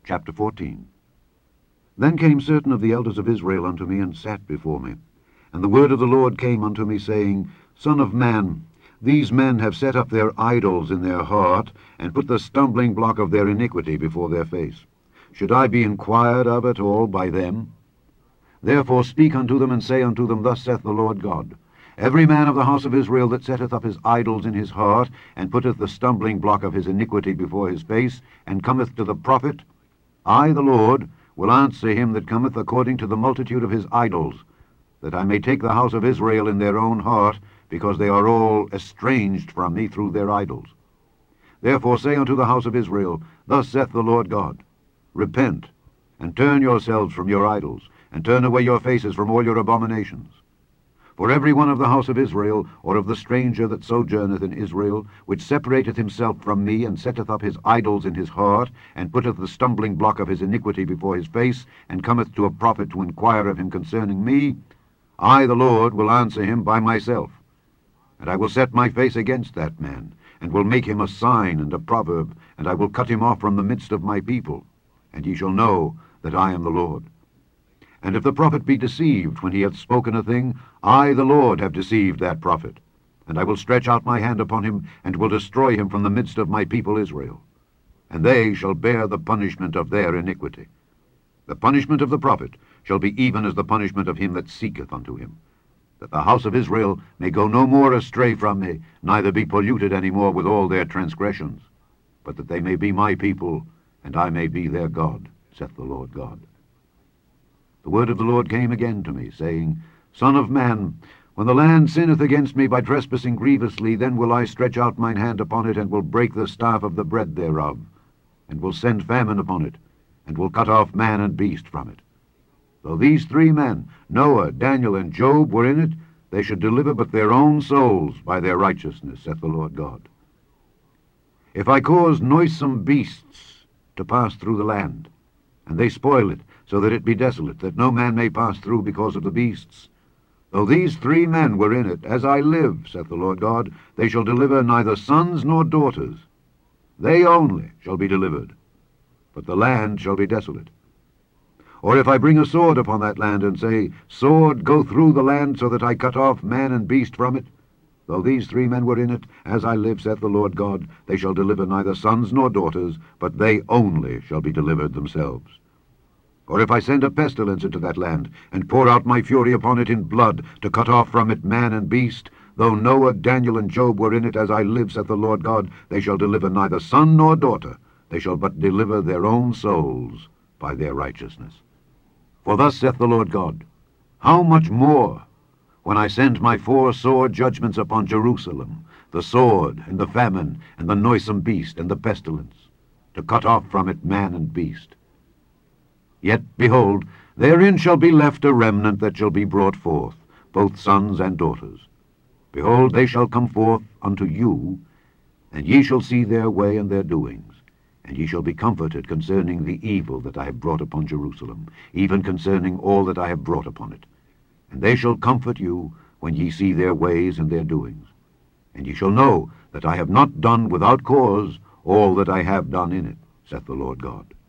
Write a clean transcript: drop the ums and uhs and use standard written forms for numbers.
Chapter 14. Then came certain of the elders of Israel unto me, and sat before me. And the word of the Lord came unto me, saying, Son of man, these men have set up their idols in their heart, and put the stumbling block of their iniquity before their face. Should I be inquired of at all by them? Therefore speak unto them, and say unto them, Thus saith the Lord God, Every man of the house of Israel that setteth up his idols in his heart, and putteth the stumbling block of his iniquity before his face, and cometh to the prophet, I, the Lord, will answer him that cometh according to the multitude of his idols, that I may take the house of Israel in their own heart, because they are all estranged from me through their idols. Therefore say unto the house of Israel, Thus saith the Lord God, Repent, and turn yourselves from your idols, and turn away your faces from all your abominations. For every one of the house of Israel, or of the stranger that sojourneth in Israel, which separateth himself from me, and setteth up his idols in his heart, and putteth the stumbling block of his iniquity before his face, and cometh to a prophet to inquire of him concerning me, I, the Lord, will answer him by myself. And I will set my face against that man, and will make him a sign and a proverb, and I will cut him off from the midst of my people, and ye shall know that I am the Lord. And if the prophet be deceived when he hath spoken a thing, I, the Lord, have deceived that prophet. And I will stretch out my hand upon him, and will destroy him from the midst of my people Israel. And they shall bear the punishment of their iniquity. The punishment of the prophet shall be even as the punishment of him that seeketh unto him, that the house of Israel may go no more astray from me, neither be polluted any more with all their transgressions, but that they may be my people, and I may be their God, saith the Lord God. The word of the Lord came again to me, saying, Son of man, when the land sinneth against me by trespassing grievously, then will I stretch out mine hand upon it, and will break the staff of the bread thereof, and will send famine upon it, and will cut off man and beast from it. Though these three men, Noah, Daniel, and Job, were in it, they should deliver but their own souls by their righteousness, saith the Lord God. If I cause noisome beasts to pass through the land, and they spoil it, so that it be desolate, that no man may pass through because of the beasts, though these three men were in it, as I live, saith the Lord God, they shall deliver neither sons nor daughters. They only shall be delivered, but the land shall be desolate. Or if I bring a sword upon that land, and say, Sword, go through the land, so that I cut off man and beast from it, though these three men were in it, as I live, saith the Lord God, they shall deliver neither sons nor daughters, but they only shall be delivered themselves. Or if I send a pestilence into that land, and pour out my fury upon it in blood, to cut off from it man and beast, though Noah, Daniel, and Job were in it, as I live, saith the Lord God, they shall deliver neither son nor daughter, they shall but deliver their own souls by their righteousness. For thus saith the Lord God, How much more, when I send my 4 sore judgments upon Jerusalem, the sword, and the famine, and the noisome beast, and the pestilence, to cut off from it man and beast. Yet, behold, therein shall be left a remnant that shall be brought forth, both sons and daughters. Behold, they shall come forth unto you, and ye shall see their way and their doings, and ye shall be comforted concerning the evil that I have brought upon Jerusalem, even concerning all that I have brought upon it. And they shall comfort you when ye see their ways and their doings. And ye shall know that I have not done without cause all that I have done in it, saith the Lord God.